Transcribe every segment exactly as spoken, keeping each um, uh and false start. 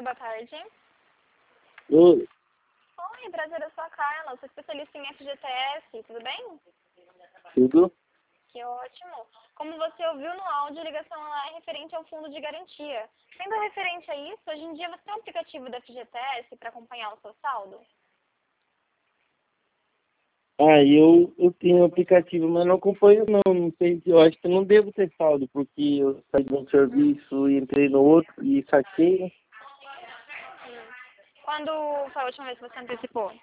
Oi, boa tarde. Oi. Oi, prazer, eu sou a Carla, sou especialista em F G T S, tudo bem? Tudo? Que ótimo. Como você ouviu no áudio, a ligação ela é referente ao fundo de garantia. Sendo referente a isso, hoje em dia você tem um aplicativo da F G T S para acompanhar o seu saldo? Ah, eu, eu tenho aplicativo, mas não acompanho não, não sei, eu acho que eu não devo ter saldo, porque eu saí de um serviço e entrei no outro e saquei, né? Quando foi a última vez que você antecipou?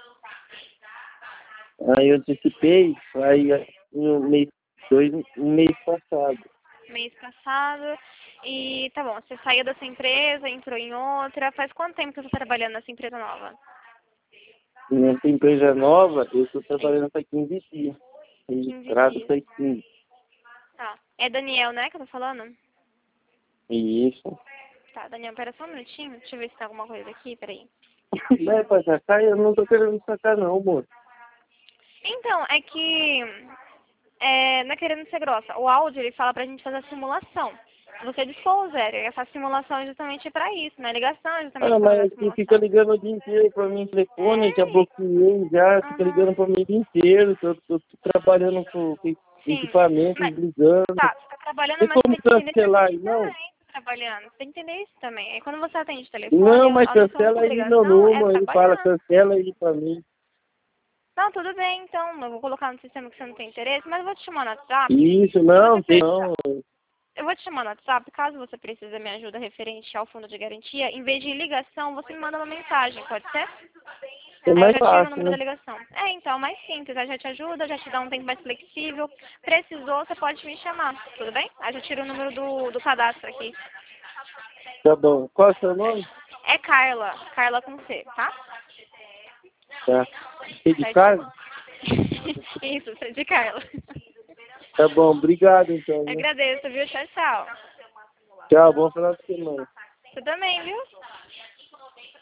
Aí eu antecipei, aí no mês, dois, um mês passado. Mês passado. E tá bom, você saiu dessa empresa, entrou em outra. Faz quanto tempo que você está trabalhando nessa empresa nova? Nessa empresa nova, eu estou Sim, trabalhando há quinze dias. quinze Registrado dias. faz quinze. Tá. É Daniel, né, que eu tô falando? Isso. Tá, Daniel, pera só um minutinho. Deixa eu ver se tem alguma coisa aqui, peraí. Não é pra sacar, eu não tô querendo sacar não, moço. Então, é que... É, não é querendo ser grossa. O áudio, ele fala pra gente fazer a simulação. Você dispôs, zero. E essa simulação é justamente pra isso, né? A ligação é justamente Ah, pra fazer a mas que fica simulação. ligando o dia inteiro pra mim no telefone, eu já É. bloqueei, já fica ligando Aham. pra mim o dia inteiro, tô, tô, tô trabalhando com, com Sim. equipamentos, Mas, ligando. tá, você tá trabalhando, Tem mas você como tem que entender que a cancelar aí, gente não? também tá trabalhando. Você tem que entender isso também. Aí quando você atende o telefone, Não, a mas a nossa cancela única aí meu obrigação é número, ele fala, trabalhar. cancela aí pra mim. Não, tudo bem, então. Eu vou colocar no sistema que você não tem interesse, mas eu vou te chamar no WhatsApp. Isso, Se você não, tem precisar. não. Eu vou te chamar no WhatsApp, caso você precise da minha ajuda referente ao fundo de garantia, em vez de ligação, você me manda uma mensagem, pode ser? É Aí eu mais já tiro o fácil, número da né? ligação. É, então, mais simples, aí já te ajuda, já te dá um tempo mais flexível. Precisou, você pode me chamar, tudo bem? Aí já tiro o número do, do cadastro aqui. Tá bom. Qual é o seu nome? É Carla, Carla com C, tá? Tá. Você de Certinho. casa? Isso, sou de Carla. Tá bom, obrigado então, Eu né? agradeço, viu? Tchau, tchau. Tchau, bom final de semana. Você também, viu?